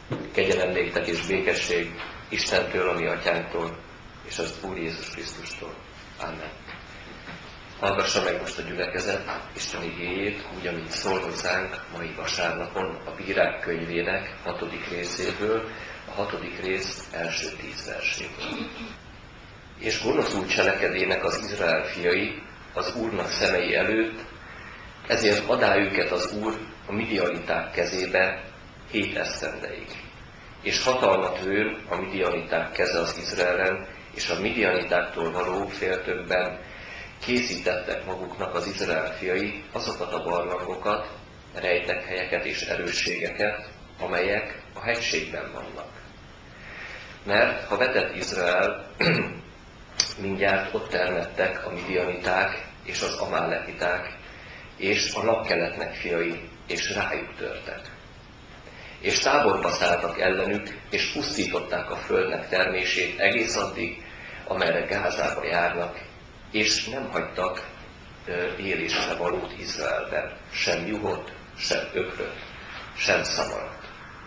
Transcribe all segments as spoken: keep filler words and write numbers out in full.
Kegyelem néktek és békesség Istentől, a mi atyánktól, és az Úr Jézus Krisztustól. Amen. Hallgassa meg most a gyülekezet Isten igéjét, úgy, amint szól hozzánk mai vasárnapon a Bírák könyvének hatodik részéből, a hatodik rész első tíz verséből. És gonoszul cselekedének az Izrael fiai az Úrnak szemei előtt, ezért adá őket az Úr a midianiták kezébe hét esztendeig. És hatalmat vőn a midianiták keze az Izraelen, és a midianitáktól való féltökben készítettek maguknak az Izrael fiai azokat a barlangokat, rejtek helyeket és erősségeket, amelyek a hegységben vannak. Mert ha vetett Izrael, mindjárt ott termettek a midianiták és az amálekiták, és a napkeletnek fiai, és rájuk törtek. És táborba szálltak ellenük, és pusztították a földnek termését egész addig, amerre Gázába járnak, és nem hagytak élésre valót Izraelben, sem juhot, sem ökröt, sem szamarat.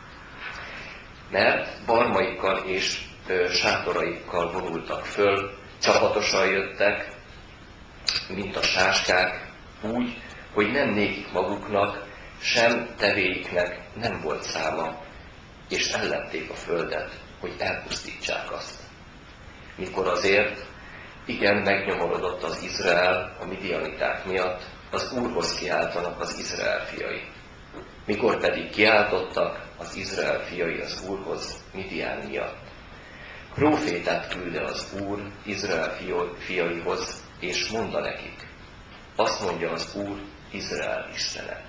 Mert barmaikkal és ö, sátoraikkal vonultak föl, csapatosan jöttek, mint a sáskák, úgy, hogy nem nékik maguknak, sem tevéiknek nem volt száma, és ellepték a földet, hogy elpusztítsák azt. Mikor azért igen megnyomorodott az Izrael a midianiták miatt, az Úrhoz kiáltanak az Izrael fiai. Mikor pedig kiáltottak az Izrael fiai az Úrhoz Midian miatt. Prófétát külde az Úr Izrael fiaihoz, és mondta nekik, azt mondja az Úr, Izrael Istene.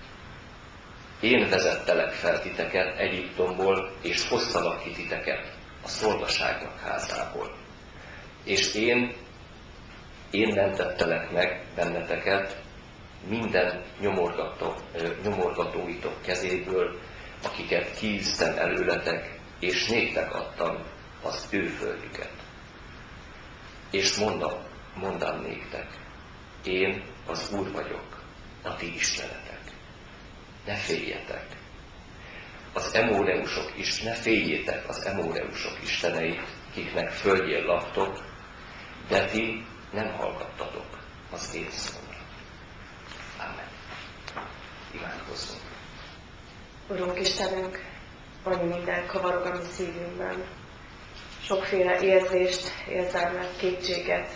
Én vezettelek fel titeket Egyiptomból, és hoztalak ki titeket a szolgaságnak házából. És én, én mentettelek meg benneteket minden nyomorgató, nyomorgatóitok kezéből, akiket kiűztem előletek, és néktek adtam az ő földjüket. És mondom, mondám néktek, én az Úr vagyok, a ti istenetek. Ne féljetek. Az emóreusok is, ne féljétek az emóreusok isteneit, kiknek földjén laktok, de ti nem hallgattatok az én szóra. Amen. Imádkozzunk. Urunk Istenünk, annyi minden kavarog a mi szívünkben. Sokféle érzést, érzelmet, kétséget,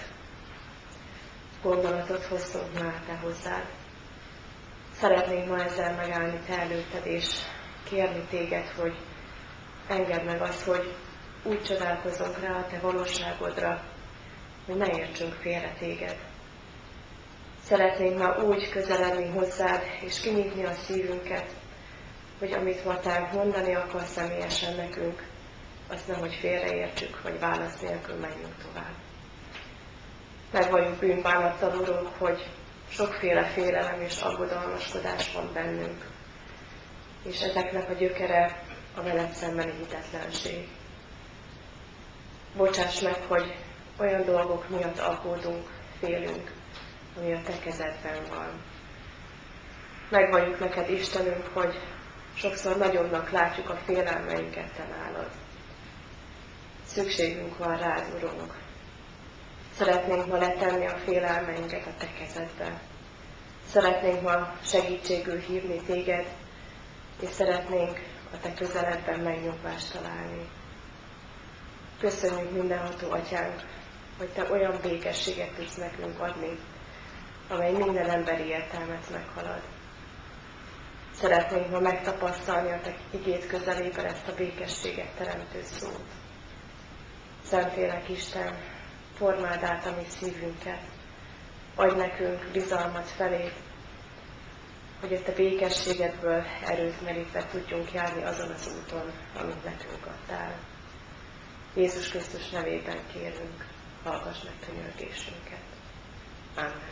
gondolatot hoztunk már Te hozzád. Szeretnénk ma ezzel megállni Te előtted, és kérni Téged, hogy engedd meg azt, hogy úgy csodálkozzunk rá a Te valóságodra, hogy ne értsünk félre Téged. Szeretnénk ma úgy közeledni hozzád, és kinyitni a szívünket, hogy amit ma Te mondani akarsz személyesen nekünk, azt nem, hogy félreértsük, vagy válasz nélkül menjünk tovább. Meg vagyunk bűnbánattal, Urunk, hogy sokféle félelem és aggodalmaskodás van bennünk, és ezeknek a gyökere a veled szembeni hitetlenség. Bocsáss meg, hogy olyan dolgok miatt aggódunk, félünk, ami a Te kezedben van. Megvalljuk neked, Istenünk, hogy sokszor nagyobbnak látjuk a félelmeinket Te nálad. Szükségünk van rád, Urunk. Szeretnénk ma letenni a félelmeinket a Te kezedbe. Szeretnénk ma segítségül hívni Téged, és szeretnénk a Te közeledben megnyugvást találni. Köszönjük mindenható Atyánk, hogy Te olyan békességet tudsz nekünk adni, amely minden emberi értelmet meghalad. Szeretnénk ma megtapasztalni a Te igéd közelében ezt a békességet teremtő szót. Szentlélek Isten, formáld át a mi szívünket, adj nekünk bizalmat felé, hogy ezt a békességedből erőt merítve tudjunk járni azon az úton, amit nekünk adtál. Jézus Krisztus nevében kérünk, hallgass meg könyörgésünket. Amen.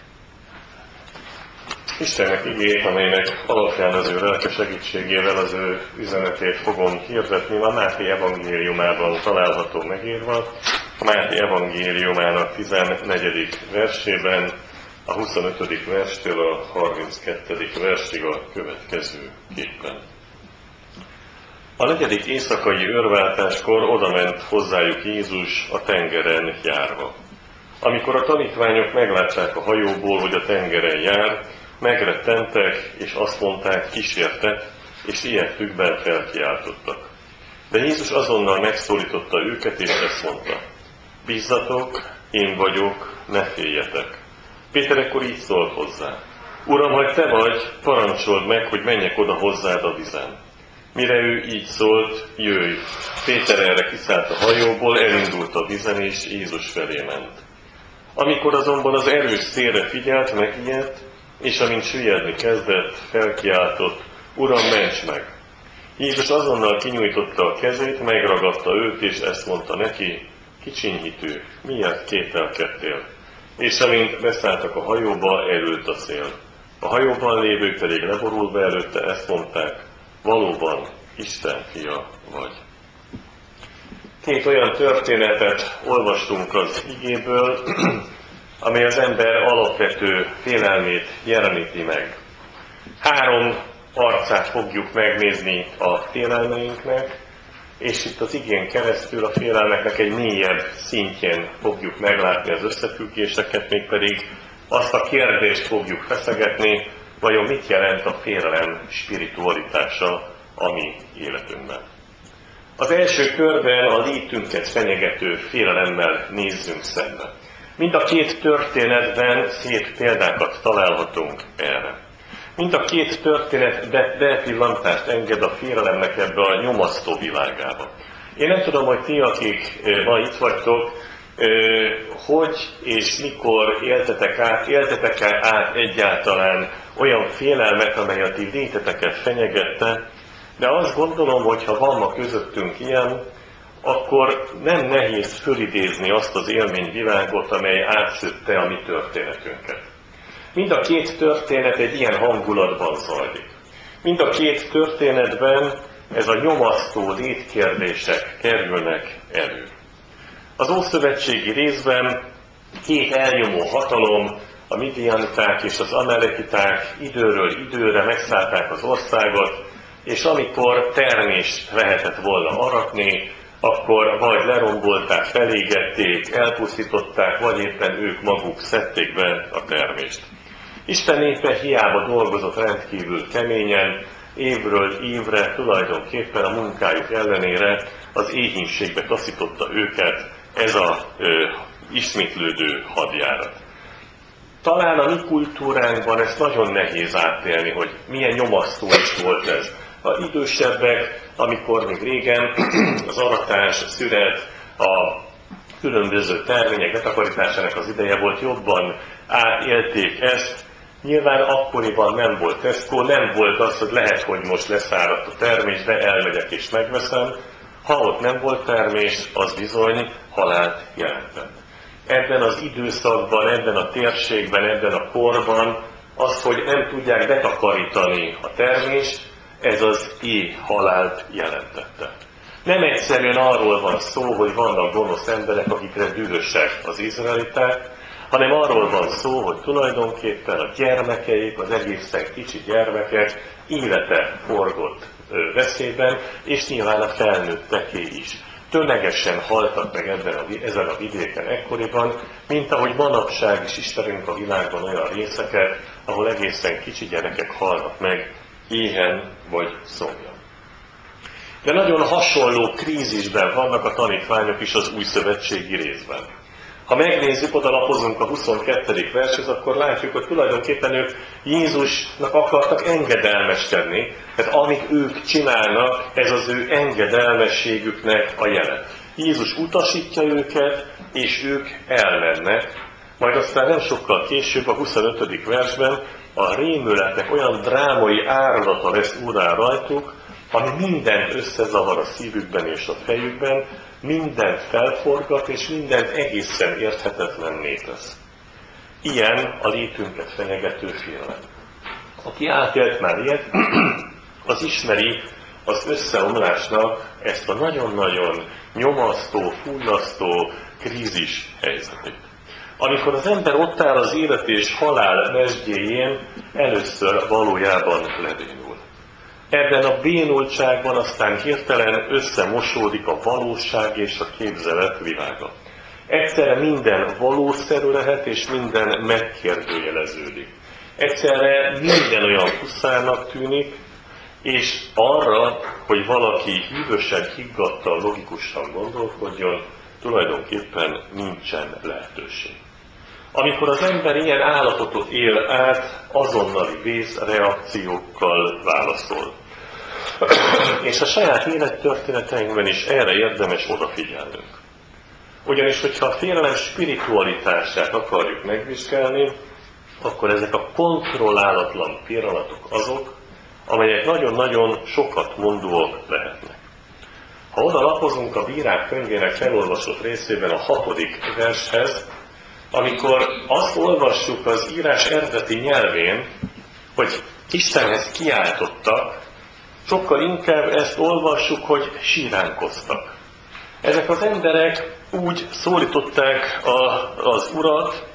Istennek igéjét, amelynek alapján az ő lelke segítségével az ő üzenetét fogom hirdetni, a Máté evangéliumában található megírva, a Máté evangéliumának tizennegyedik versében, a huszonötödik verstől a harminckettedik versig a következő képen. A negyedik éjszakai őrváltáskor odament hozzájuk Jézus a tengeren járva. Amikor a tanítványok meglátták a hajóból, hogy a tengeren jár, megrettentek, és azt mondták, kísértet, és ilyetükben felkiáltottak. De Jézus azonnal megszólította őket, és ezt mondta: bízzatok, én vagyok, ne féljetek. Péter ekkor így szólt hozzá: Uram, ha te vagy, parancsold meg, hogy menjek oda hozzád a vizen. Mire ő így szólt, jöjj. Péter erre kiszállt a hajóból, elindult a vizen, és Jézus felé ment. Amikor azonban az erős szélre figyelt, megijedt, és amint süllyedni kezdett, felkiáltott: Uram, ments meg! Jézus azonnal kinyújtotta a kezét, megragadta őt, és ezt mondta neki: kicsinyhitű, miért kételkedtél? És amint beszálltak a hajóba, elült a szél. A hajóban lévők pedig leborulva előtte ezt mondták: valóban Isten fia vagy. Két olyan történetet olvastunk az igéből, amely az ember alapvető félelmét jeleníti meg. Három arcát fogjuk megnézni a félelmeinknek, és itt az igén keresztül a félelmeknek egy mélyebb szintjén fogjuk meglátni az összefüggéseket, mégpedig azt a kérdést fogjuk feszegetni, vajon mit jelent a félelem spiritualitása a mi életünkben. Az első körben a létünket fenyegető félelemmel nézzünk szembe. Mind a két történetben szép példákat találhatunk erre. Mind a két történet bepillantást enged a félelemnek ebbe a nyomasztó világába. Én nem tudom, hogy ti, akik ma itt vagytok, hogy és mikor éltetek át, éltetek át egyáltalán olyan félelmet, amely a ti léteteket fenyegette, de azt gondolom, hogy ha van ma közöttünk ilyen, akkor nem nehéz fölidézni azt az élményvilágot, amely átszőtte a mi történetünket. Mind a két történet egy ilyen hangulatban zajlik. Mind a két történetben ez a nyomasztó létkérdések kerülnek elő. Az ószövetségi részben két elnyomó hatalom, a midianiták és az amalekiták időről időre megszállták az országot, és amikor termést lehetett volna aratni, akkor vagy lerombolták, felégették, elpusztították, vagy éppen ők maguk szedték be a termést. Isten népe hiába dolgozott rendkívül keményen, évről évre tulajdonképpen a munkájuk ellenére az éhínségbe taszította őket ez a ö, ismétlődő hadjárat. Talán a mi kultúránkban ezt nagyon nehéz átélni, hogy milyen nyomasztó is volt ez. Az idősebbek, amikor még régen az aratás, a szüret, a különböző termények betakarításának az ideje volt, jobban átélték ezt. Nyilván akkoriban nem volt Tesco, nem volt az, hogy lehet, hogy most leszáradt a termés, de elmegyek és megveszem. Ha ott nem volt termés, az bizony halált jelentett. Ebben az időszakban, ebben a térségben, ebben a korban az, hogy nem tudják betakarítani a termést, ez az éh halált jelentette. Nem egyszerűen arról van szó, hogy vannak gonosz emberek, akikre dühösek az izraeliták, hanem arról van szó, hogy tulajdonképpen a gyermekeik, az egészen kicsi gyermekek élete forgott veszélyben, és nyilván a felnőtteké is. Tömegesen haltak meg ebben a, ezen a vidéken ekkoriban, mint ahogy manapság is ismerünk a világban olyan részeket, ahol egészen kicsi gyerekek halnak meg éhen vagy szomjan. De nagyon hasonló krízisben vannak a tanítványok is az új szövetségi részben. Ha megnézzük, odalapozunk a huszonkettedik vershez, akkor látjuk, hogy tulajdonképpen ők Jézusnak akartak engedelmeskedni, tehát amit ők csinálnak, ez az ő engedelmességüknek a jele. Jézus utasítja őket, és ők elmennek, majd aztán nem sokkal később, a huszonötödik versben a rémületnek olyan drámai áradata lesz urán rajtuk, ami mindent összezavar a szívükben és a fejükben, mindent felforgat, és mindent egészen érthetetlenné tesz. Ilyen a létünket fenyegető félelem. Aki átélt már ilyet, az ismeri az összeomlásnak ezt a nagyon-nagyon nyomasztó, fullasztó krízis helyzetét. Amikor az ember ott áll az élet és halál mesdjéjén, először valójában lebénul. ebben a bénultságban aztán hirtelen összemosódik a valóság és a képzelet világa. Egyszerre minden valószerű lehet, és minden megkérdőjeleződik. Egyszerre minden olyan puszának tűnik, és arra, hogy valaki hűvösen, higgadtan, logikusan gondolkodjon, tulajdonképpen nincsen lehetőség. Amikor az ember ilyen állapotot él át, azonnali vészreakciókkal válaszol. És a saját élettörténeteinkben is erre érdemes odafigyelnünk. Ugyanis, hogyha a félelem spiritualitását akarjuk megvizsgálni, akkor ezek a kontrollálatlan pillanatok azok, amelyek nagyon-nagyon sokat mondóak lehetnek. Ha oda lapozunk a Bírák könyvének felolvasott részében a hatodik vershez, amikor azt olvassuk az írás eredeti nyelvén, hogy Istenhez kiáltottak, sokkal inkább ezt olvassuk, hogy síránkoztak. Ezek az emberek úgy szólították a, az Urat,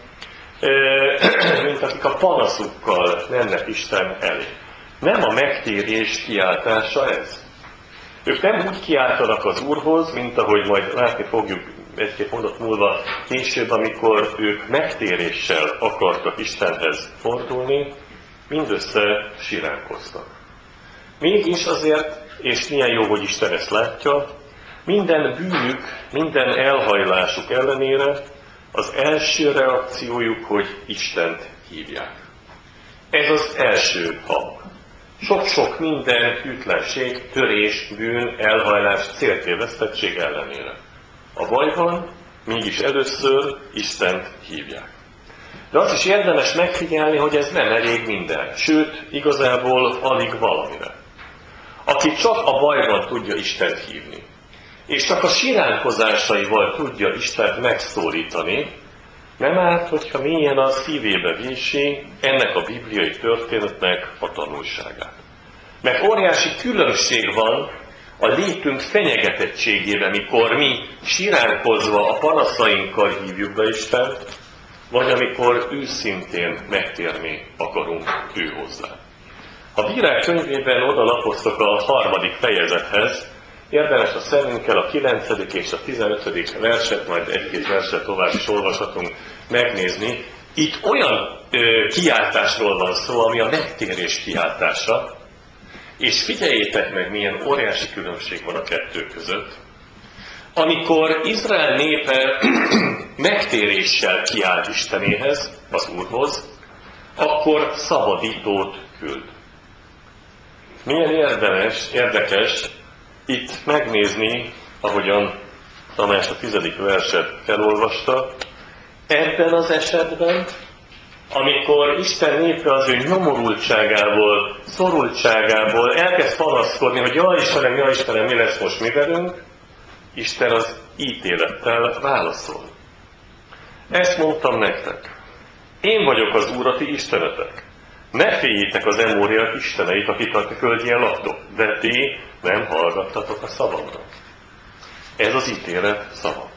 mint akik a panaszukkal mennek Isten elé. Nem a megtérés kiáltása ez. Ők nem úgy kiáltanak az Úrhoz, mint ahogy majd látni fogjuk egy-két mondat múlva később, amikor ők megtéréssel akartak Istenhez fordulni, mindössze siránkoztak. Mégis azért, és milyen jó, hogy Isten ezt látja, minden bűnük, minden elhajlásuk ellenére az első reakciójuk, hogy Istent hívják. Ez az első hang. Sok-sok minden hűtlenség, törés, bűn, elhajlás, céltévesztettség ellenére. A bajban mégis először Istent hívják. De azt is érdemes megfigyelni, hogy ez nem elég minden, sőt, igazából alig valamire. Aki csak a bajban tudja Istent hívni, és csak a siránkozásaival tudja Istent megszólítani, nem árt, hogyha mélyen a szívébe vési ennek a bibliai történetnek a tanulságát. Mert óriási különbség van a létünk fenyegetettségében, mikor mi siránkozva a panaszainkkal hívjuk be Istent, vagy amikor őszintén megtérni akarunk ő hozzá. Ha Bírák könyvében odalapoztok a harmadik fejezethez, érdemes a szemünkkel a kilencedik és a tizenötödik verset, majd egy-két verset tovább is olvashatunk, megnézni. Itt olyan ö, kiáltásról van szó, ami a megtérés kiáltása, és figyeljétek meg, milyen óriási különbség van a kettő között. Amikor Izrael népe megtéréssel kiált Istenéhez, az Úrhoz, akkor szabadítót küld. Milyen érdemes, érdekes itt megnézni, ahogyan Tamás a tizedik verset felolvasta, ebben az esetben, amikor Isten népe az ő nyomorultságából, szorultságából elkezd panaszkodni, hogy jaj Istenem, jaj Istenem, mi lesz most mi velünk, Isten az ítélettel válaszol. Ezt mondtam nektek. Én vagyok az Úr, a ti istenetek. Ne féljétek az emóriák isteneit, akik a földjén laktok, de ti nem hallgattatok a szavamra. Ez az ítélet szava.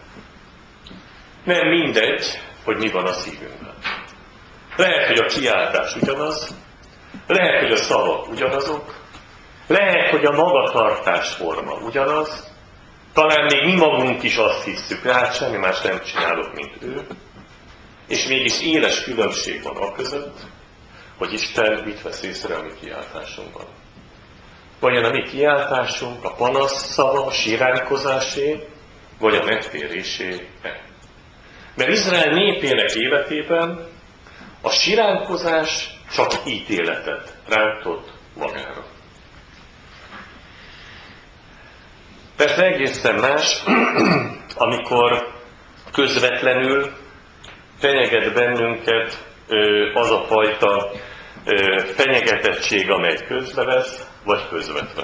Nem mindegy, hogy mi van a szívünkben. Lehet, hogy a kiáltás ugyanaz, lehet, hogy a szavak ugyanazok, lehet, hogy a magatartás forma ugyanaz, talán még mi magunk is azt hisszük, hát semmi más nem csinálok, mint ő, és mégis éles különbség van a között, hogy Isten mit vesz észre a mi kiáltásunkban. Vajon a mi kiáltásunk a panasz szava, a siránkozásé, vagy a megtérésé-e? Mert Izrael népének életében a siránkozás csak ítéletet rántott magára. Persze egészen más, amikor közvetlenül fenyeget bennünket az a fajta fenyegetettség, amely közbevesz, vagy közvetve.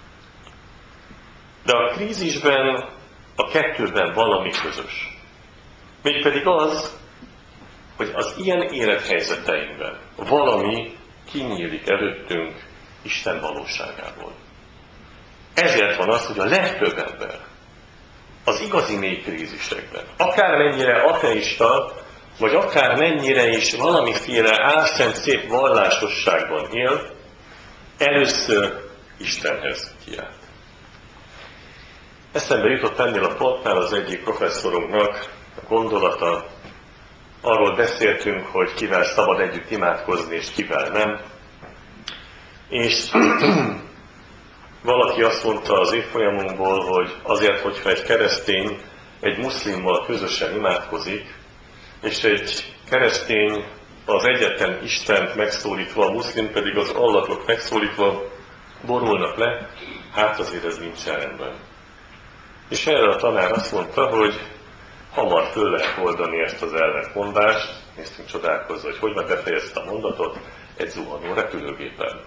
De a krízisben, a kettőben valami közös. Mégpedig az, hogy az ilyen élethelyzeteinkben valami kinyílik előttünk Isten valóságából. Ezért van az, hogy a legtöbb ember az igazi mély krízisekben, akármennyire ateista, vagy akármennyire is valamiféle álszent szép vallásosságban él, először Istenhez kiált. Eszembe jutott ennél a pontnál az egyik professzorunknak a gondolata. Arról beszéltünk, hogy kivel szabad együtt imádkozni, és kivel nem. És valaki azt mondta az évfolyamunkból, hogy azért, hogyha egy keresztény egy muszlimmal közösen imádkozik, és egy keresztény az egyetlen Istent megszólítva, a muszlim pedig az Allahot megszólítva borulnak le, hát azért ez nincsen rendben. És erre a tanár azt mondta, hogy hamar föl lehet oldani ezt az ellentmondást, néztünk csodálkozva, hogy hogy meg befejezte a mondatot, egy zuhanó repülőgépen.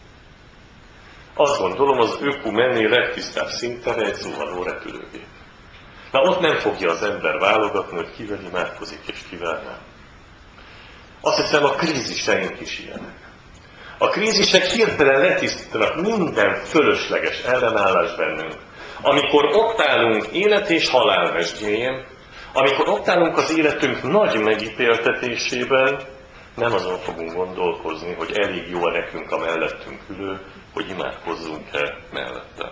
Azt gondolom, az ökumenné legtisztább szinten egy zuhanó repülőgép. Na ott nem fogja az ember válogatni, hogy kivel imádkozik és kivel nem. Azt hiszem, a kríziseink is ilyenek. A krízisek hirtelen letisztítanak minden fölösleges ellenállás bennünk. Amikor ott állunk élet és halál mesdjéjén, amikor ott állunk az életünk nagy megítéltetésében, nem azon fogunk gondolkozni, hogy elég jó nekünk a mellettünk ülő, hogy imádkozzunk-e mellette.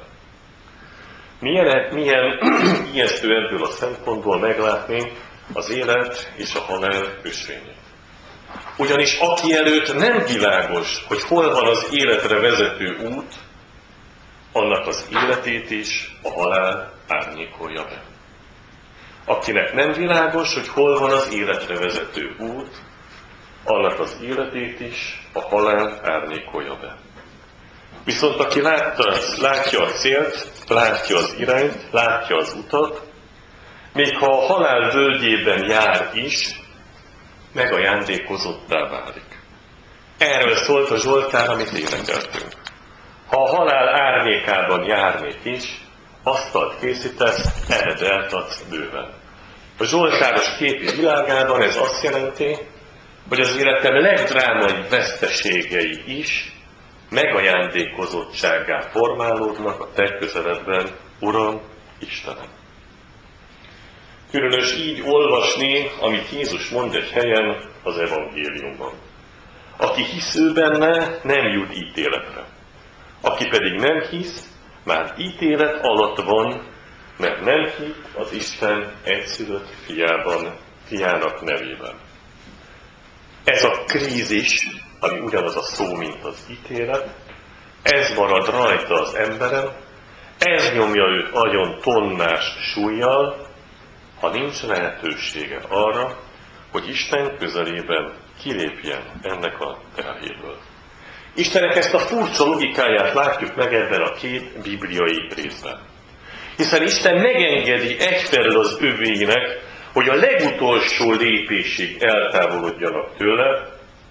Milyen, milyen ijesztő ebből a szempontból meglátni az élet és a halál ösvényét. Ugyanis aki előtt nem világos, hogy hol van az életre vezető út, annak az életét is a halál árnyékolja be. Akinek nem világos, hogy hol van az életre vezető út, annak az életét is a halál árnyékolja be. Viszont aki látta, látja a célt, látja az irányt, látja az utat, még ha a halál völgyében jár is, megajándékozottá válik. Erről szólt a Zsoltár, amit énekeltünk. Ha a halál árnyékában járnék is, asztalt készítesz, eredelt adsz bőven. A Zsoltáros képi világában ez azt jelenti, hogy az életem legdrámaibb veszteségei is megajándékozottsággá formálódnak a te közeledben, Uram, Istenem. Különös így olvasni, amit Jézus mond egy helyen az evangéliumban. Aki hisz ő benne, nem jut ítéletre. Aki pedig nem hisz, már ítélet alatt van, mert nem hitt az Isten egyszülött fiában, fiának nevében. Ez a krízis, ami ugyanaz a szó, mint az ítélet, ez marad rajta az emberen, ez nyomja őt agyon tonnás súllyal, ha nincs lehetősége arra, hogy Isten közelében kilépjen ennek a terhéből. Istennek ezt a furcsa logikáját látjuk meg ebben a két bibliai részben. Hiszen Isten megengedi egyfelől az övéinek, hogy a legutolsó lépésig eltávolodjanak tőle,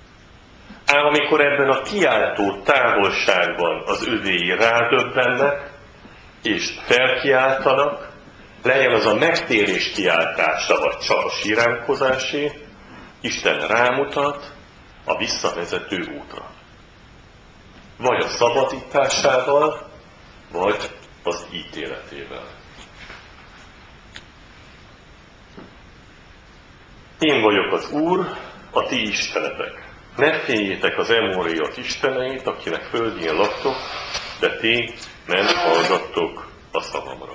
ám amikor ebben a kiáltó távolságban az övéi rádöbbennek, és felkiáltanak, legyen az a megtérés kiáltása, vagy csak a siránkozásé, Isten rámutat a visszavezető útra. Vagy a szabadításával, vagy az ítéletével. Én vagyok az Úr, a ti istenetek. Ne féljétek az emóriak isteneit, akinek földjén laktok, de ti nem hallgattok a szavamra.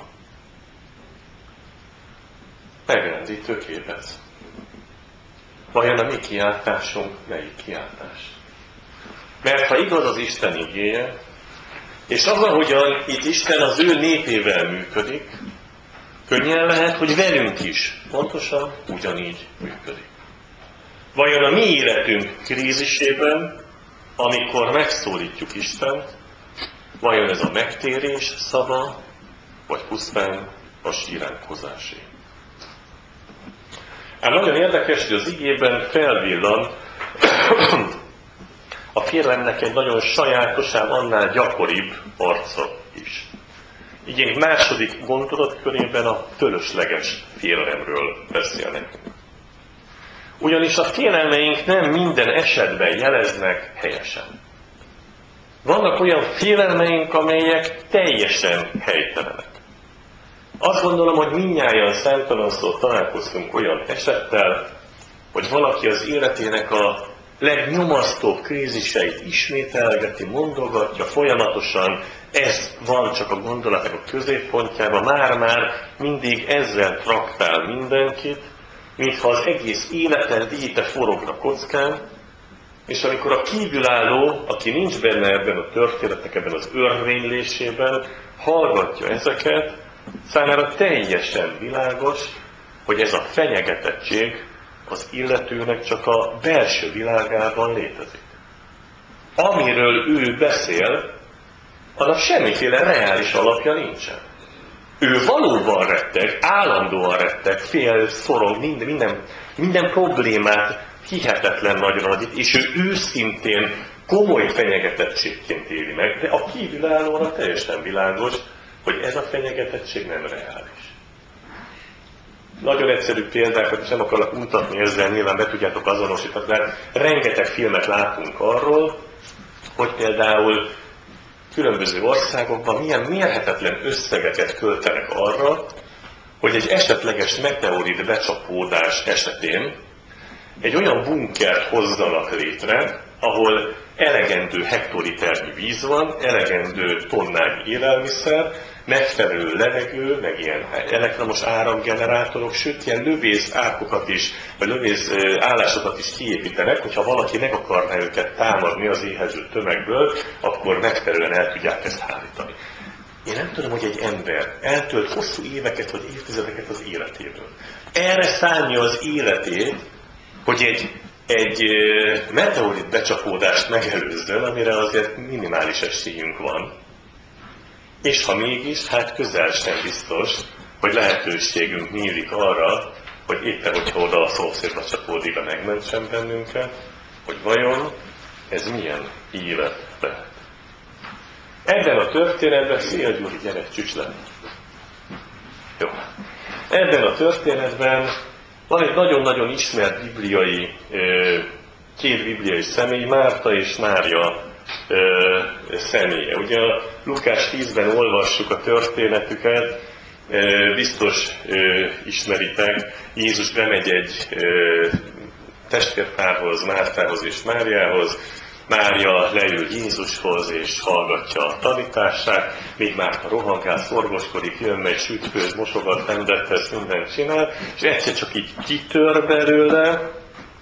Megrendítő képet. Vajon a mi kiáltásunk melyik kiáltás? Mert ha igaz az Isten igéje, és az, ahogyan itt Isten az ő népével működik, könnyen lehet, hogy velünk is pontosan ugyanígy működik. Vajon a mi életünk krízisében, amikor megszólítjuk Istent, vajon ez a megtérés szava, vagy pusztán a siránkozásé? Ám nagyon érdekes, hogy az igében felvillan a félelemnek egy nagyon sajátos, ám annál gyakoribb arca is. Igénk második gondolatkörében a fölösleges félelemről beszél nekünk. Ugyanis a félelmeink nem minden esetben jeleznek helyesen. Vannak olyan félelmeink, amelyek teljesen helytelenek. Azt gondolom, hogy mindnyájan számtalanszor találkoztunk olyan esettel, hogy valaki az életének a legnyomasztóbb kríziseit ismételgeti, mondogatja folyamatosan, ez van csak a gondolatok a középpontjában, már-már mindig ezzel traktál mindenkit, mintha az egész életen díjte forogna kockán, és amikor a kívülálló, aki nincs benne ebben a történetnek, ebben az örvénylésében, hallgatja ezeket, számára teljesen világos, hogy ez a fenyegetettség az illetőnek csak a belső világában létezik. Amiről ő beszél, annak semmiféle reális alapja nincsen. Ő valóban retteg, állandóan retteg, fél, szorong, minden, minden, minden problémát hihetetlen nagyra nagyít, és ő őszintén komoly fenyegetettségként éli meg, de a kívülállóra teljesen világos, hogy ez a fenyegetettség nem reális. Nagyon egyszerű példákat, és nem akarok mutatni ezzel, nyilván be tudjátok azonosítani, de rengeteg filmet látunk arról, hogy például különböző országokban milyen mérhetetlen összegeket költenek arra, hogy egy esetleges meteorit becsapódás esetén egy olyan bunkert hozzanak létre, ahol elegendő hektoliternyi víz van, elegendő tonnányi élelmiszer, megfelelő levegő, meg ilyen elektromos áramgenerátorok, sőt, ilyen lövész árkokat is, vagy lövész állásokat is kiépítenek, hogyha valaki meg akarná őket támadni az éhező tömegből, akkor megfelelően el tudják ezt hárítani. Én nem tudom, hogy egy ember eltölt hosszú éveket vagy évtizedeket az életéből. Erre szánja az életét, hogy egy, egy meteorit becsapódást megelőzzön, amire azért minimális esélyünk van. És ha mégis, hát közel sem biztos, hogy lehetőségünk nyílik arra, hogy éppen, hogyha oda a szomszédba csapódik, a megmentsen bennünket, hogy vajon ez milyen élet lehet. Ebben a történetben, szia Gyuri, gyere, csücs le. Jó. Ebben a történetben van egy nagyon-nagyon ismert bibliai, két bibliai személy, Márta és Mária személye. Ugye a Lukás tízben olvassuk a történetüket, biztos ismeritek, Jézus bemegy egy testvérpárhoz, Mártához és Máriához, Mária leül Jézushoz és hallgatja a tanítását, még Márta rohangál, szorgoskodik, jön, megy, sütfőz, mosogat, rendethez, mindent csinál, és egyszer csak így kitör belőle,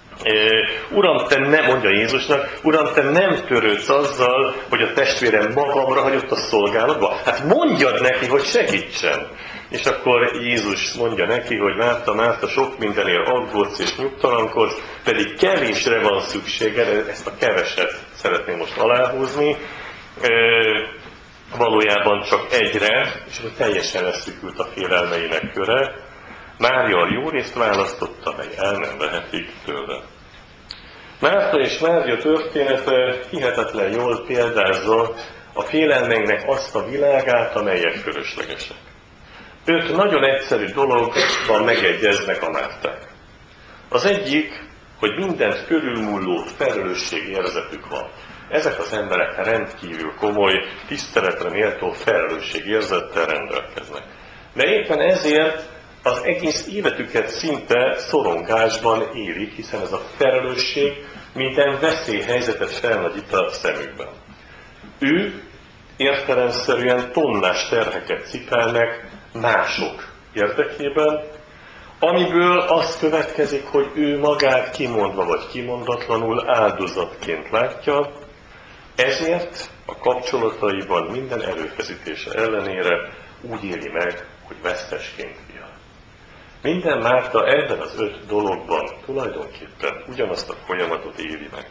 Uram, te nem, mondja Jézusnak, Uram, te nem törődsz azzal, hogy a testvérem magamra hagyott a szolgálatba? Hát mondjad neki, hogy segítsen. És akkor Jézus mondja neki, hogy Márta, Márta, sok mindenért aggódsz és nyugtalankodsz, pedig kevésre van szükséged, ezt a keveset szeretném most aláhúzni, e, valójában csak egyre, és akkor teljesen leszűkült a félelmeinek köre. Mária a jó részt választotta, mely el nem vehetik tőle. Márta és Mária története hihetetlen jól példázza a félelmeinknek azt a világát, amelyek fölöslegesek. Öt nagyon egyszerű dologban megegyeznek a Márták. Az egyik, hogy mindent körülmúló felelősségérzetük van. Ezek az emberek rendkívül komoly, tiszteletre méltó felelősségérzettel rendelkeznek. De éppen ezért az egész életüket szinte szorongásban élik, hiszen ez a felelősség minden veszélyhelyzetet felnagyít a szemükben. Ők értelemszerűen tonnás terheket cipelnek mások érdekében, amiből az következik, hogy ő magát kimondva vagy kimondatlanul áldozatként látja, ezért a kapcsolataiban minden erőfeszítése ellenére úgy éli meg, hogy vesztesként él. Minden Márta ebben az öt dologban tulajdonképpen ugyanazt a folyamatot éli meg.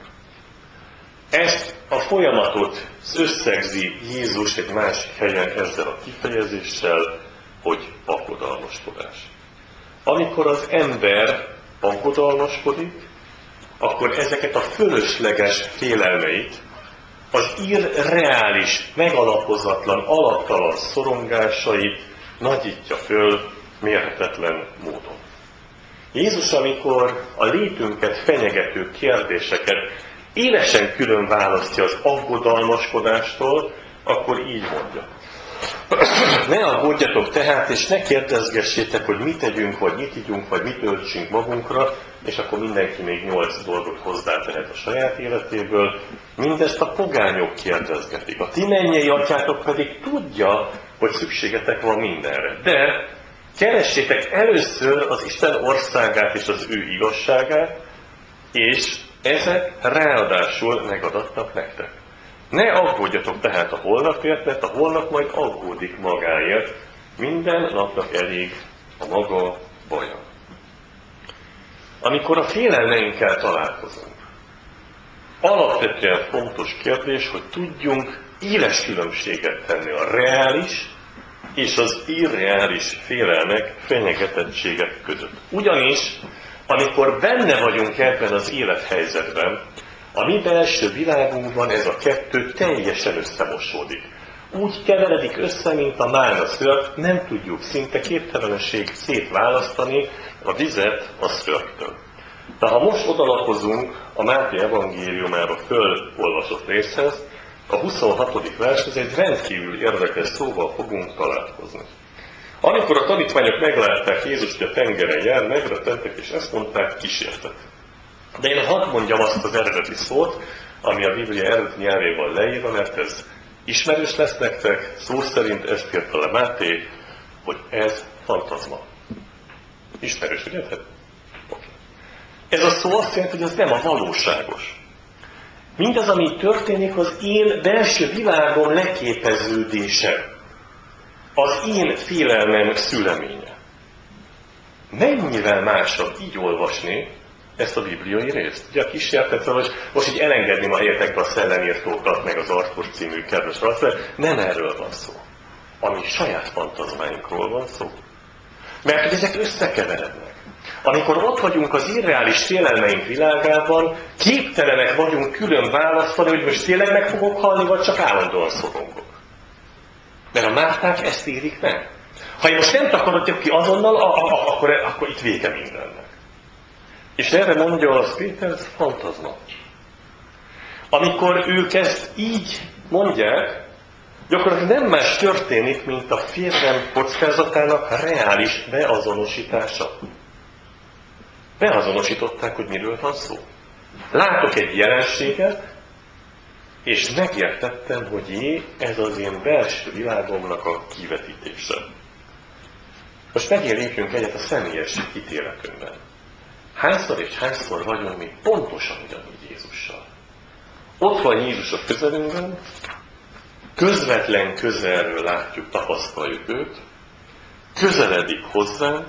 Ezt a folyamatot összegzi Jézus egy másik helyen ezzel a kifejezéssel, hogy aggodalmaskodás. Amikor az ember aggodalmaskodik, akkor ezeket a fölösleges félelmeit, az irreális, megalapozatlan, alaptalan szorongásait nagyítja föl mérhetetlen módon. Jézus, amikor a létünket fenyegető kérdéseket élesen külön választja az aggodalmaskodástól, akkor így mondja. Ne aggódjatok tehát, és ne kérdezgessétek, hogy mit tegyünk, vagy mit ígyunk, vagy mit öltsünk magunkra, és akkor mindenki még nyolc dolgot hozzátehet a saját életéből. Mindezt a pogányok kérdezgetik. A ti mennyei atyátok pedig tudja, hogy szükségetek van mindenre. De keressétek először az Isten országát és az ő igazságát, és ezek ráadásul megadatnak nektek. Ne aggódjatok tehát a holnapért, mert a holnap majd aggódik magáért. Minden napnak elég a maga baja. Amikor a félelmeinkkel találkozunk, alapvetően fontos kérdés, hogy tudjunk éles különbséget tenni a reális és az irreális félelmek, fenyegetettségek között. Ugyanis, amikor benne vagyunk ebben az élethelyzetben, a mi belső világunkban ez a kettő teljesen összemosódik. Úgy keveredik össze, mint a málna szőrt, nem tudjuk szinte képtelenség szétválasztani a vizet a szőrtől. De ha most odalapozunk a Máté evangéliumára fölolvasott részhez, a huszonhatodik vershez egy rendkívül érdekes szóval fogunk találkozni. Amikor a tanítványok meglátták Jézust, hogy a tengeren jár, megrettentek, és ezt mondták, kísértet. De én hadd mondjam azt az eredeti szót, ami a Biblia eredeti nyelvében leírva, mert ez ismerős lesz nektek, szó szerint ezt írta le Máté, hogy ez fantazma. Ismerős, ugye? Okay. Ez a szó azt jelenti, hogy ez nem a valóságos. Mindaz, ami történik, az én belső világom leképeződése. Az én félelmem szüleménye. Mennyivel másabb így olvasni ezt a bibliai részt? Ugye a kísértet, most, most így elengedném a helyetekbe a szellemírtókat, meg az Artúr című kedves rajzfilmet, nem erről van szó. Ami saját fantazmáinkról van szó. Mert hogy ezek összekeverednek. Amikor ott vagyunk az irreális félelmeink világában, képtelenek vagyunk külön választani, hogy most tényleg meg fogok halni, vagy csak állandóan szorongok. Mert a Márták ezt érik meg. Ha én most nem takarodjak ki azonnal, a, a, a, akkor, akkor itt vége mindennek. És erre mondja az Péter, ez fantazma. Amikor ők ezt így mondják, gyakorlatilag nem más történik, mint a félelem kockázatának reális beazonosítása. Beazonosították, hogy miről van szó. Látok egy jelenséget, és megértettem, hogy jé, ez az én belső világomnak a kivetítése. Most megint lépjünk egyet a személyes ítéletünkben. Hányszor és hányszor vagyunk mi pontosan ugyanígy Jézussal? Ott van Jézus a közelünkben, közvetlen közelről látjuk, tapasztaljuk őt, közeledik hozzánk,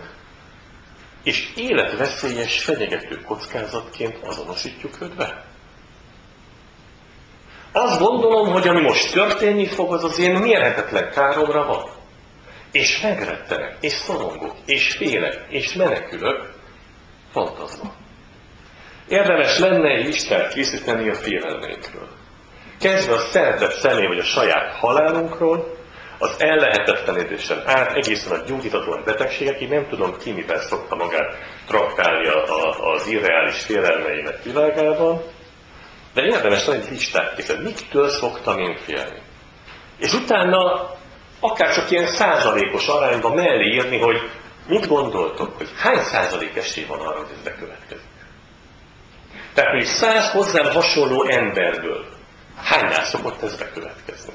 és életveszélyes, fenyegető kockázatként azonosítjuk őt be. Azt gondolom, hogy ami most történni fog, az az én mérhetetlen káromra van. És megrettenek, és szorongok, és félek, és menekülök, fantazma. Érdemes lenne egy listát készíteni a félelmeinkről. Kezdve a szeretett személy, vagy a saját halálunkról, az ellehetetlenedésen át egészen a gyógyítatlan betegségekig, nem tudom ki mivel szokta magát traktálni a, a, az irreális félelmeinek világában, de érdemes lenne egy listát készíteni. Miktől szoktam én félni? És utána akár csak ilyen százalékos arányban mellé írni, hogy mit gondoltok, hogy hány százalék esély van arra, hogy ez bekövetkezik. Tehát, hogy száz hozzám hasonló emberből hánynál szokott ez bekövetkezni.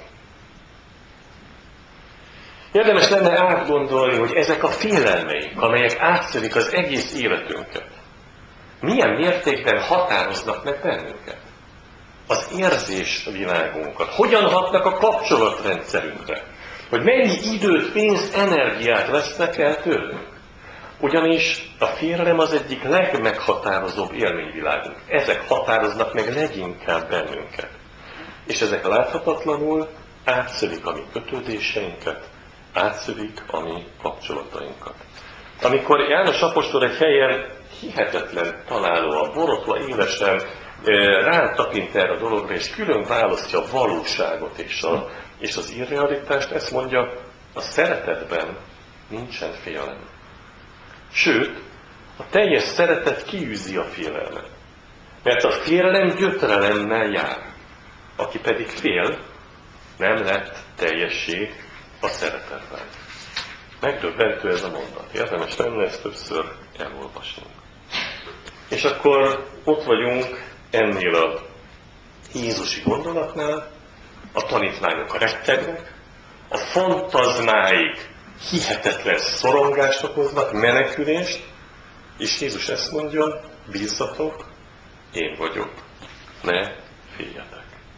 Érdemes lenne átgondolni, hogy ezek a félelmeink, amelyek átszölik az egész életünket, milyen mértékben határoznak meg bennünket. Az érzés világunkat. Hogyan hatnak a kapcsolatrendszerünkre. Hogy mennyi időt, pénzt, energiát vesznek el tőlünk. Ugyanis a félelem az egyik legmeghatározóbb élményvilágunk. Ezek határoznak meg leginkább bennünket. És ezek láthatatlanul átszölik a mi kötődéseinket, átszölik a mi kapcsolatainkat. Amikor János apostol egy helyen hihetetlen találóan, borotva élesen rá tapint erre a dologra, és külön választja a valóságot és, a, és az irrealitást, ezt mondja, a szeretetben nincsen félelem. Sőt, a teljes szeretet kiűzi a félelmet. Mert a félelem gyötrelemmel jár. Aki pedig fél, nem lett teljessé a szeretetben. Megdöbbentő ez a mondat. Érdemes lenne ezt többször elolvasnunk. És akkor ott vagyunk ennél a jézusi gondolatnál, a tanítványok rettegnek, a fantazmáik hihetetlen szorongást okoznak, menekülést, és Jézus ezt mondja, bízzatok, én vagyok, ne féljetek.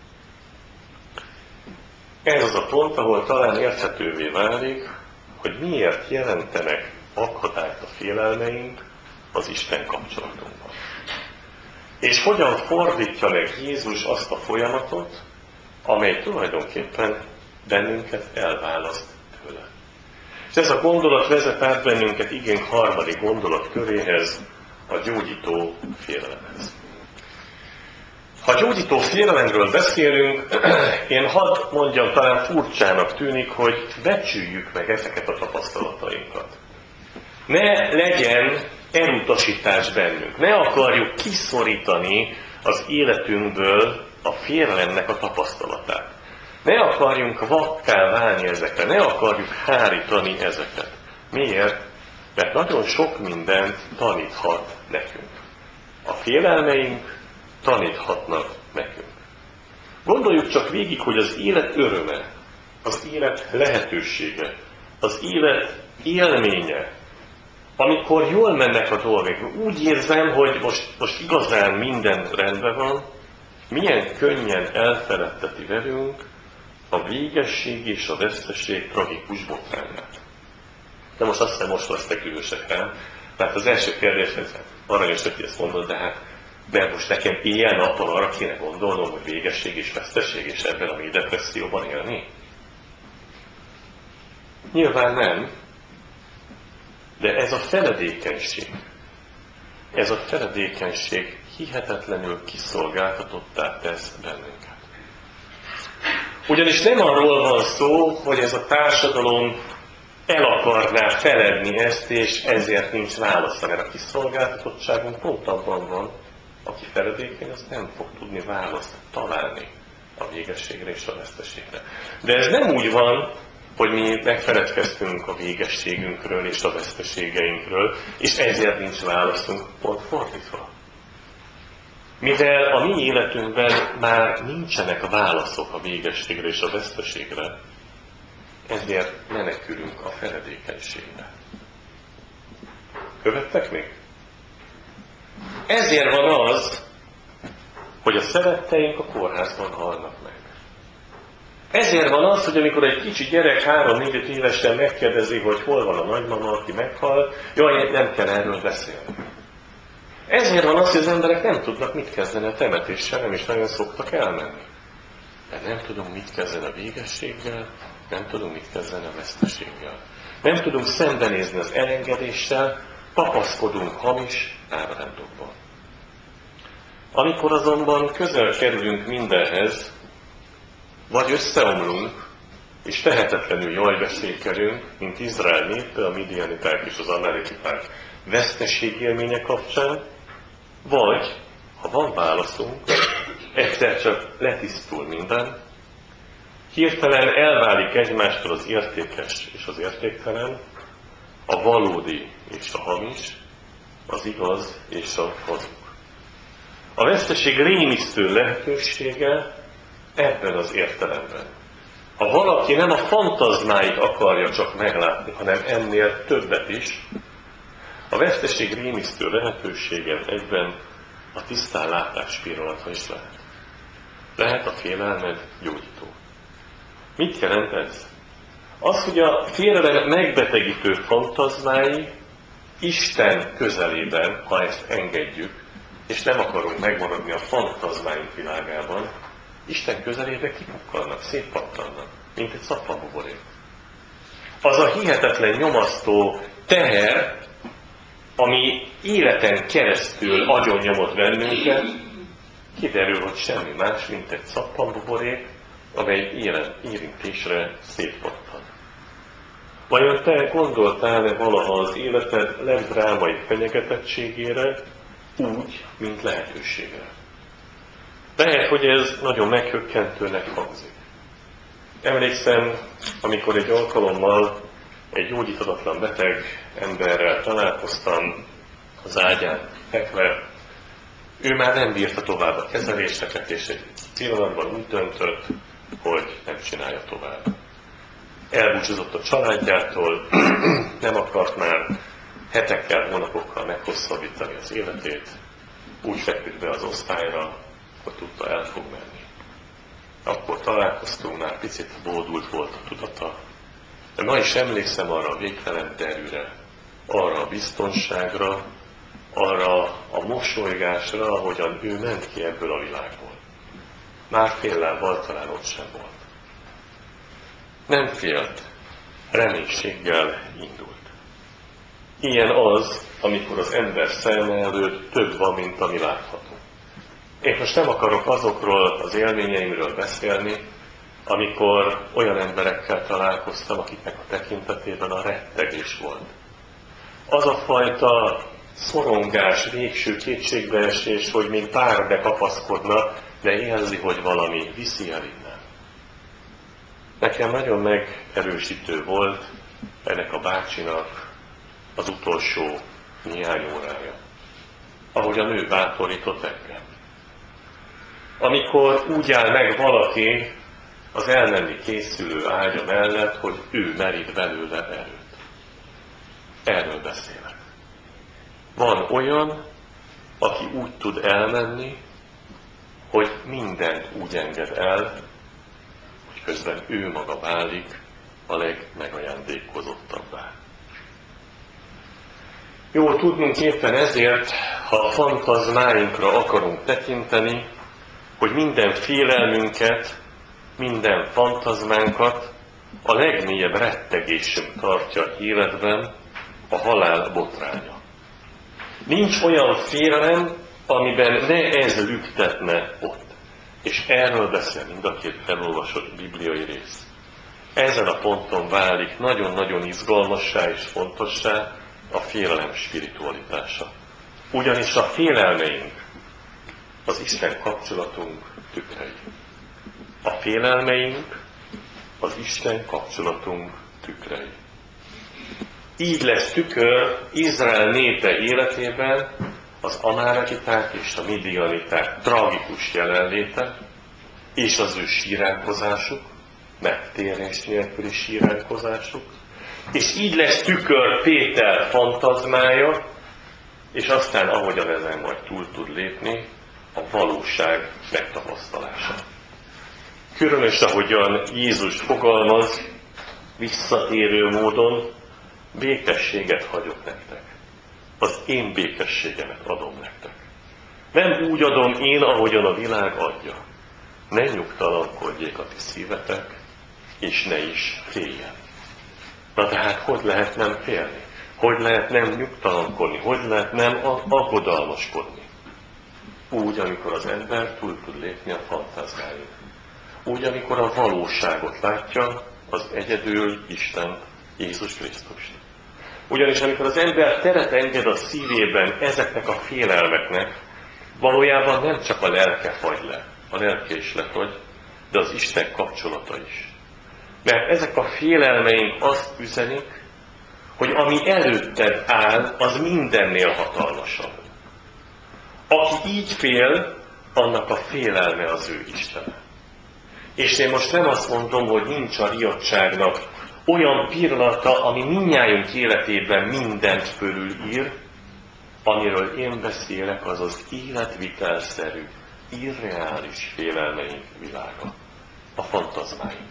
Ez az a pont, ahol talán érthetővé válik, hogy miért jelentenek akadályt a félelmeink az Isten kapcsolatunkban. És hogyan fordítja meg Jézus azt a folyamatot, amely tulajdonképpen bennünket elválaszt tőle. És ez a gondolat vezet át bennünket igénk harmadik gondolat köréhez, a gyógyító félelemhez. Ha gyógyító félelemről beszélünk, én hadd mondjam, talán furcsának tűnik, hogy becsüljük meg ezeket a tapasztalatainkat. Ne legyen elutasítás bennünk. Ne akarjuk kiszorítani az életünkből a félelemnek a tapasztalatát. Ne akarjunk vakká válni ezekre, ne akarjuk hárítani ezeket. Miért? Mert nagyon sok mindent taníthat nekünk. A félelmeink taníthatnak nekünk. Gondoljuk csak végig, hogy az élet öröme, az élet lehetősége, az élet élménye, amikor jól mennek a dolgok, úgy érzem, hogy most, most igazán minden rendben van, milyen könnyen elfeledteti velünk a végesség és a veszteség tragikus botrányát. De most azt hiszem, most lesznek ügyesek rám, mert az első kérdés, ez aranyos, hogy ezt mondod, de hát de most nekem ilyen nappal arra kéne gondolnom, hogy végesség és veszteség, és ebben a mély depresszióban élni? Nyilván nem, de ez a feledékenység, ez a feledékenység hihetetlenül kiszolgáltatottá tesz bennünket. Ugyanis nem arról van szó, hogy ez a társadalom el akarná feledni ezt, és ezért nincs válasza, mert a kiszolgáltatottságunk pont abban van, aki feledékeny, az nem fog tudni választ találni a végességre és a veszteségre. De ez nem úgy van, hogy mi megfeledkeztünk a végességünkről és a veszteségeinkről, és ezért nincs válaszunk, pont fordítva. Mivel a mi életünkben már nincsenek válaszok a végességre és a veszteségre, ezért menekülünk a feledékenységre. Követtek még? Ezért van az, hogy a szeretteink a kórházban halnak meg. Ezért van az, hogy amikor egy kicsi gyerek három-négy évesen megkérdezi, hogy hol van a nagymama, aki meghal, jaj, nem kell erről beszélni. Ezért van az, hogy az emberek nem tudnak mit kezdeni a temetéssel, nem is nagyon szoktak elmenni. Mert nem tudunk mit kezdeni a végességgel, nem tudunk mit kezdeni a veszteséggel. Nem tudunk szembenézni az elengedéssel, kapaszkodunk hamis ábrándokban. Amikor azonban közel kerülünk mindenhez, vagy összeomlunk, és tehetetlenül jajveszékelünk, mint Izrael népe, a midianiták és az amalekiták veszteségélménye kapcsán, vagy, ha van válaszunk, egyszer csak letisztul minden, hirtelen elválik egymástól az értékes és az értéktelen, a valódi és a hamis, az igaz és a hazug. A veszteség rémisztő lehetősége ebben az értelemben. Ha valaki nem a fantazmáit akarja csak meglátni, hanem ennél többet is, a veszteség rémisztő lehetősége egyben a tisztán látás pillanata is lehet. Lehet a félelmed gyógyító. Mit jelent ez? Az, hogy a félelem megbetegítő fantazmái Isten közelében, ha ezt engedjük, és nem akarunk megmaradni a fantazmáink világában, Isten közelében kipukkalnak, szétpattannak, mint egy szappanbuborék. Az a hihetetlen nyomasztó teher, ami életen keresztül agyonnyomott bennünket, kiderül, hogy semmi más, mint egy szappanbuborék, amely érintésre szétpattan. Vajon te gondoltál-e valaha az életed legdrámai fenyegetettségére úgy, mint lehetőségre? Lehet, hogy ez nagyon meghökkentőnek hangzik. Emlékszem, amikor egy alkalommal egy gyógyíthatatlan beteg emberrel találkoztam az ágyán fekve. Ő már nem bírta tovább a kezeléseket, és egy pillanatban úgy döntött, hogy nem csinálja tovább. Elbúcsúzott a családjától, nem akart már hetekkel, hónapokkal meghosszabbítani az életét, úgy feküdt be az osztályra, hogy tudta, el fog menni. Akkor találkoztunk, már picit boldult volt a tudata, de ma is emlékszem arra a végtelen derűre, arra a biztonságra, arra a mosolygásra, ahogyan ő ment ki ebből a világból. Már fél lábbal talán ott sem volt. Nem félt, reménységgel indult. Ilyen az, amikor az ember szeme előtt több van, mint ami látható. Én most nem akarok azokról az élményeimről beszélni, amikor olyan emberekkel találkoztam, akiknek a tekintetében a rettegés volt. Az a fajta szorongás, végső kétségbeesés, hogy még pár bekapaszkodna, de érzi, hogy valami viszi el innen. Nekem nagyon megerősítő volt ennek a bácsinak az utolsó néhány órája, ahogy a nő bátorított engem. Amikor úgy áll meg valaki az elmenni készülő ágya mellett, hogy ő merít belőle erőt. Erről beszélek. Van olyan, aki úgy tud elmenni, hogy mindent úgy enged el, hogy közben ő maga válik a legmegajándékozottabbá. Jó tudnunk éppen ezért, ha a fantazmáinkra akarunk tekinteni, hogy minden félelmünket, minden fantazmánkat a legmélyebb rettegésünk tartja életben, a halál botránya. Nincs olyan félelem, amiben ne ez lüktetne ott. És erről beszél mind a két felolvasott bibliai rész. Ezen a ponton válik nagyon-nagyon izgalmassá és fontossá a félelem spiritualitása. Ugyanis a félelmeink az Isten kapcsolatunk tükrei. A félelmeink az Isten kapcsolatunk tükrei. Így lesz tükör Izrael népe életében az amálekiták és a midianiták tragikus jelenléte, és az ő síránkozásuk, megtérés nélküli síránkozásuk, és így lesz tükör Péter fantazmája, és aztán ahogyan ezen majd túl tud lépni, a valóság megtapasztalása. Különös, ahogyan Jézus fogalmaz, visszatérő módon, békességet hagyok nektek. Az én békességemet adom nektek. Nem úgy adom én, ahogyan a világ adja. Ne nyugtalankodjék a ti szívetek, és ne is féljen. Na tehát hogy lehet nem félni? Hogy lehet nem nyugtalankodni? Hogy lehet nem aggodalmaskodni? Úgy, amikor az ember túl tud lépni a fantázmáin. Úgy, amikor a valóságot látja, az egyedül Isten, Jézus Krisztust. Ugyanis amikor az ember teret enged a szívében ezeknek a félelmeknek, valójában nem csak a lelke fagy le, a lelke is lefagy, de az Isten kapcsolata is. Mert ezek a félelmeink azt üzenik, hogy ami előtted áll, az mindennél hatalmasabb. Aki így fél, annak a félelme az ő Istene. És én most nem azt mondom, hogy nincs a riadtságnak olyan pillanata, ami mindnyájunk életében mindent fölülír, amiről én beszélek, az az életvitelszerű, irreális félelmeink világa. A fantazmáink.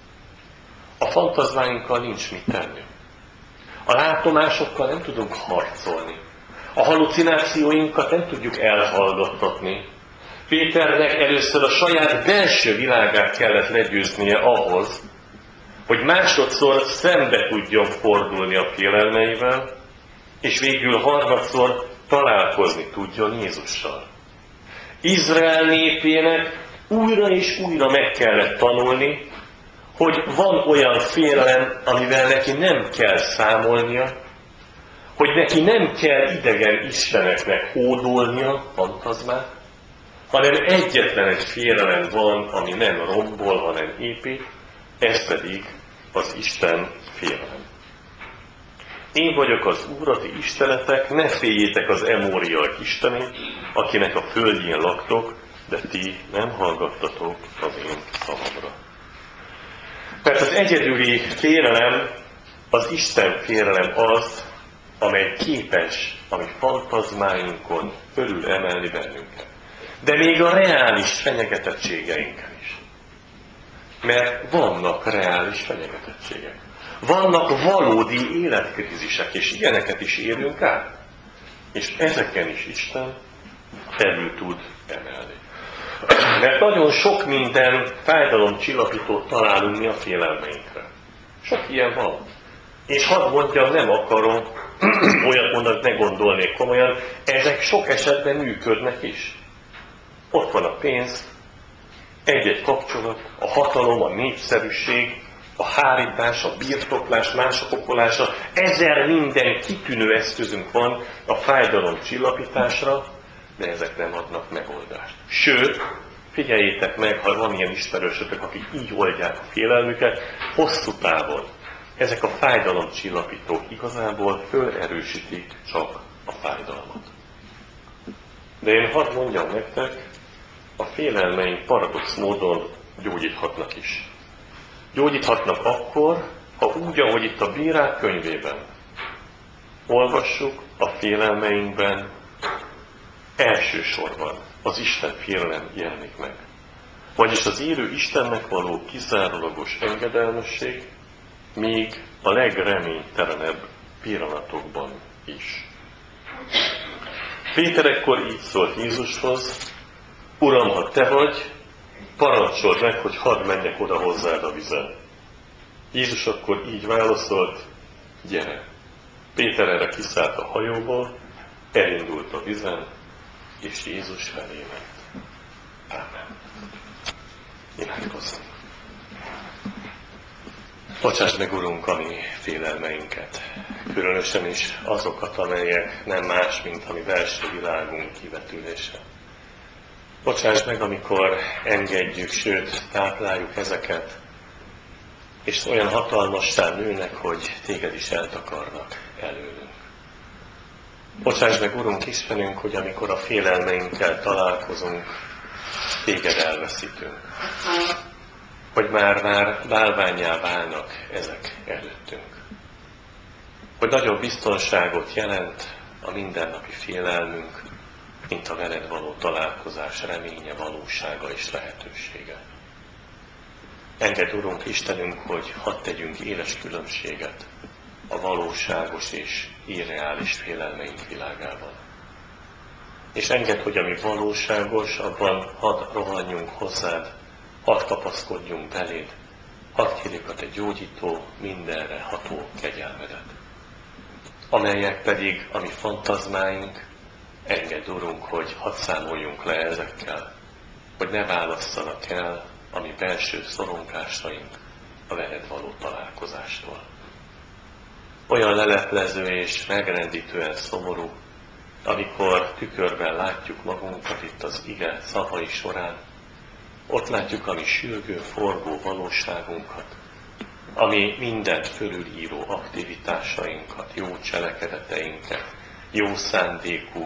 A fantazmáinkkal nincs mit tenni. A látomásokkal nem tudunk harcolni. A halucinációinkat nem tudjuk elhallgattatni. Péternek először a saját belső világát kellett legyőznie ahhoz, hogy másodszor szembe tudjon fordulni a félelmeivel, és végül harmadszor találkozni tudjon Jézussal. Izrael népének újra és újra meg kellett tanulni, hogy van olyan félelem, amivel neki nem kell számolnia, hogy neki nem kell idegen isteneknek hódolnia, fantazmák, hanem egyetlen egy félelem van, ami nem rombol, hanem épít, Ez pedig az Isten félelem. Én vagyok az Úr, a ti istenetek, ne féljétek az emóriak istenét, akinek a földjén laktok, de ti nem hallgattatok az én szavamra. Mert az egyedüli félelem, az Isten félelem az, amely képes a mi fantazmáinkon fölül emelni bennünket. De még a reális fenyegetettségeinken is. Mert vannak reális fenyegetettségek. Vannak valódi életkrízisek, és ilyeneket is érünk át. És ezeken is Isten felül tud emelni. Mert nagyon sok minden fájdalomcsillapítót találunk mi a félelmeinkre. Sok ilyen van. És hadd mondjam, nem akarom olyat mondani, ne gondolnék komolyan, ezek sok esetben működnek is. Ott van a pénz, egy-egy kapcsolat, a hatalom, a népszerűség, a hárítás, a birtoklás, mások okolása, ezer minden kitűnő eszközünk van a fájdalom csillapításra, de ezek nem adnak megoldást. Sőt, figyeljétek meg, ha van ilyen ismerősötök, akik így oldják a félelmüket, hosszú távon ezek a fájdalomcsillapítók igazából fölerősítik csak a fájdalmat. De én hadd mondjam nektek, a félelmeink paradox módon gyógyíthatnak is. Gyógyíthatnak akkor, ha úgy, ahogy itt a Bírák könyvében olvassuk, a félelmeinkben elsősorban az Isten félelem jelenik meg. Vagyis az élő Istennek való kizárólagos engedelmesség, még a legreménytelenebb pillanatokban is. Péter ekkor így szólt Jézushoz: Uram, ha te vagy, parancsold meg, hogy hadd menjek oda hozzád a vizen. Jézus akkor így válaszolt: gyere. Péter erre kiszállt a hajóból, elindult a vizen, és Jézus felé ment. Ámen. Imádkozzunk. Bocsásd meg, Urunk, a mi félelmeinket, különösen is azokat, amelyek nem más, mint a mi belső világunk kivetülése. Bocsásd meg, amikor engedjük, sőt, tápláljuk ezeket, és olyan hatalmassá nőnek, hogy téged is eltakarnak előlünk. Bocsásd meg, Urunk Istenünk, hogy amikor a félelmeinkkel találkozunk, téged elveszítünk. Hogy már-már bálvánnyá válnak ezek előttünk. Hogy nagyobb biztonságot jelent a mindennapi félelmünk, mint a veled való találkozás reménye, valósága és lehetősége. Engedd, Urunk Istenünk, hogy hadd tegyünk éles különbséget a valóságos és irreális félelmeink világában. És engedd, hogy ami valóságos, abban hadd rohanjunk hozzád, hadd kapaszkodjunk beléd, hadd kérjük a te gyógyító, mindenre ható kegyelmedet. Amelyek pedig a mi fantazmáink, engedd, Urunk, hogy hadd számoljunk le ezekkel, hogy ne válasszanak el a mi belső szorongásaink a veled való találkozástól. Olyan leleplező és megrendítően szomorú, amikor tükörben látjuk magunkat itt az ige szavai során, ott látjuk a mi sürgő, forgó valóságunkat, ami mindent fölülíró aktivitásainkat, jó cselekedeteinket, jó szándékú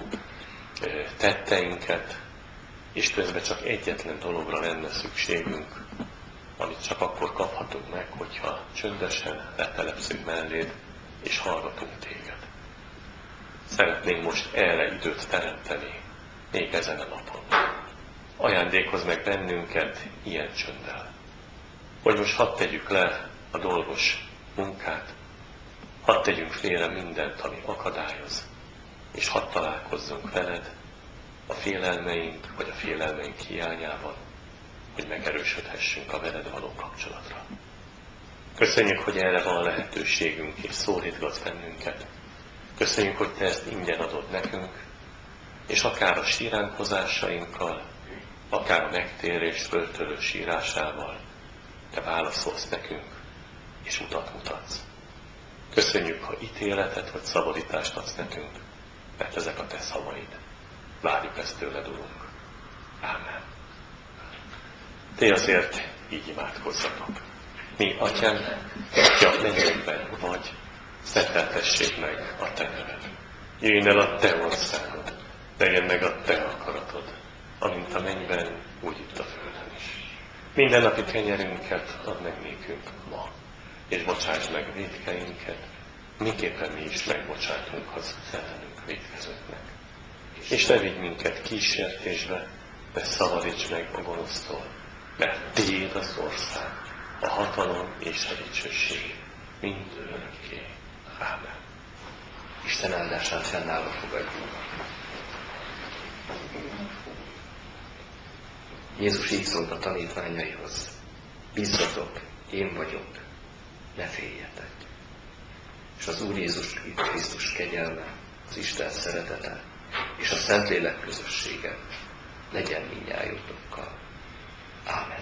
tetteinket, és közben csak egyetlen dologra lenne szükségünk, amit csak akkor kaphatunk meg, hogyha csöndesen letelepszünk melléd, és hallgatunk téged. Szeretnénk most erre időt teremteni, még ezen a napon. Ajándékozz meg bennünket ilyen csönddel, hogy most hadd tegyük le a dolgos munkát, hadd tegyünk félre mindent, ami akadályoz, és hadd találkozzunk veled a félelmeink, vagy a félelmeink hiányában, hogy megerősödhessünk a veled való kapcsolatra. Köszönjük, hogy erre van lehetőségünk, és szólítgatsz bennünket. Köszönjük, hogy te ezt ingyen adod nekünk, és akár a síránkozásainkkal, akár a megtérés föltörő sírásával, te válaszolsz nekünk, és utat mutatsz. Köszönjük, ha ítéletet vagy szabadítást adsz nekünk, mert ezek a te szavaid. Várjuk ezt tőled, Urunk. Ámen. Ti azért így imádkozzatok. Mi, Atyánk, Atya mennyekben vagy, szenteltessék meg a Te neved. Jöjjön el a Te országod, legyen meg a Te akaratod, amint a mennyben, úgy itt a földön is. Minden napi kenyerünket add meg nékünk ma, és bocsáss meg vétkeinket, miképpen mi is megbocsátunk az ellenünk vétkezőknek. És ne vigy minket kísértésbe, de szabadíts meg a gonosztól, mert Tiéd az ország, a hatalom és a dicsőség mind örökké. Ámen. Isten áldását fennállva fogadjuk. Jézus így szólt a tanítványaihoz: bízzatok, én vagyok, ne féljetek. És az Úr Jézus Krisztus kegyelme, az Isten szeretete és a Szentlélek közössége legyen mindnyájotokkal. Ámen.